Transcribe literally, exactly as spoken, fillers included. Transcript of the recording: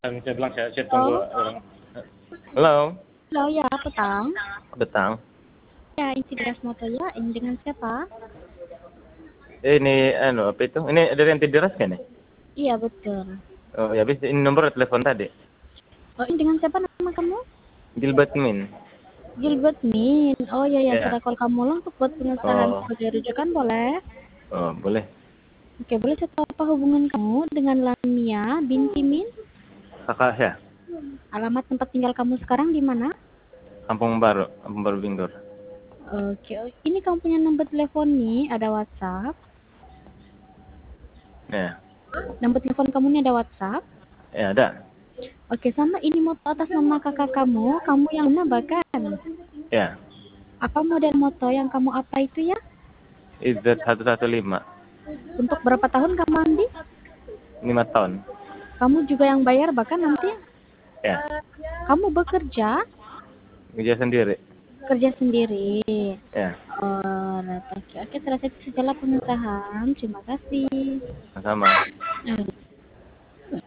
Dan saya bilang saya, saya tunggu Halo. orang. Halo. Halo, ya, petang. Betang. Ya, Insidious Moto ya. Ini dengan siapa? Ini anu apa itu? Ini dari Antidiras kan ya? Iya, betul. Oh ya, habis ini nomor telepon tadi. Oh, ini dengan siapa nama kamu? Gilbert Min. Gilbert Min. Oh iya ya, Ya. saya call kamu lah untuk buat pengesahan Oh. sebagai rujukan boleh? Oh, boleh. Oke, boleh saya tahu apa hubungan kamu dengan Lamia binti Min? Kakak ya. Alamat tempat tinggal kamu sekarang di mana? Kampung Baru, Kampung Baru Binggur. Oke, ini kamu punya nomor telepon nih, ada WhatsApp. Ya. Nomor telepon kamu ini ada WhatsApp. Ya, ada. Oke, sama ini moto atas nama kakak kamu, kamu yang mana bahkan? Ya. Apa model moto yang kamu apa itu ya? I Z satu satu lima. Untuk berapa tahun kamu ambil? lima tahun. Kamu juga yang bayar bahkan nanti? Ya. Kamu bekerja? Kerja sendiri. Kerja sendiri. Ya. Oh, oke, oke, selesai segala pengesahan. Terima kasih. Sama. Nah,